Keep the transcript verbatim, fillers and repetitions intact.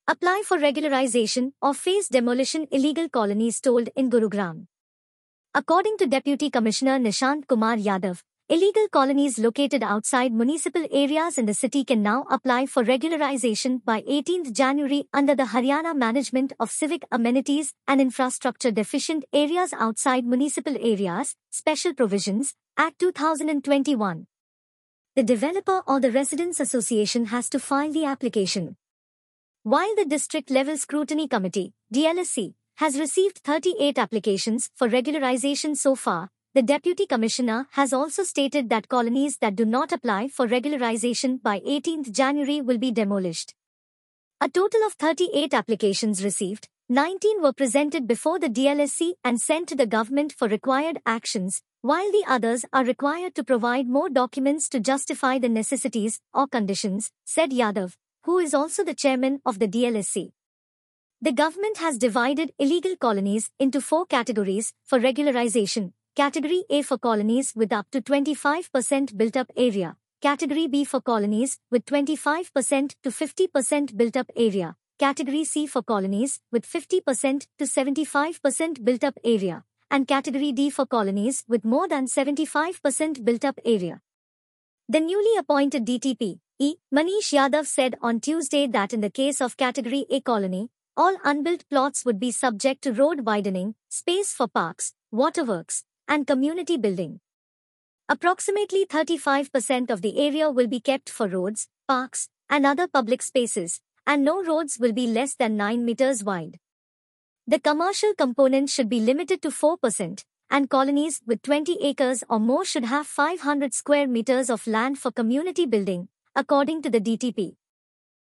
apply for regularization or face demolition illegal colonies told in Gurugram. According to Deputy Commissioner Nishant Kumar Yadav, illegal colonies located outside municipal areas in the city can now apply for regularization by eighteenth January under the Haryana Management of Civic Amenities and Infrastructure Deficient Areas Outside Municipal Areas, Special Provisions, Act two thousand twenty-one. The developer or the Residents Association has to file the application. While the District Level Scrutiny Committee, D L S C, has received thirty-eight applications for regularization so far, the Deputy Commissioner has also stated that colonies that do not apply for regularization by eighteenth January will be demolished. A total of thirty-eight applications received, nineteen were presented before the D L S C and sent to the government for required actions, while the others are required to provide more documents to justify the necessities or conditions, said Yadav, who is also the chairman of the D L S C. The government has divided illegal colonies into four categories for regularization. Category A for colonies with up to twenty-five percent built-up area. Category B for colonies with twenty-five percent to fifty percent built-up area. Category C for colonies with fifty percent to seventy-five percent built-up area. And Category D for colonies with more than seventy-five percent built-up area. The newly appointed D T P, E. Manish Yadav said on Tuesday that in the case of Category A colony, all unbuilt plots would be subject to road widening, space for parks, waterworks, and community building. Approximately thirty-five percent of the area will be kept for roads, parks, and other public spaces, and no roads will be less than nine meters wide. The commercial component should be limited to four percent, and colonies with twenty acres or more should have five hundred square meters of land for community building, according to the D T P.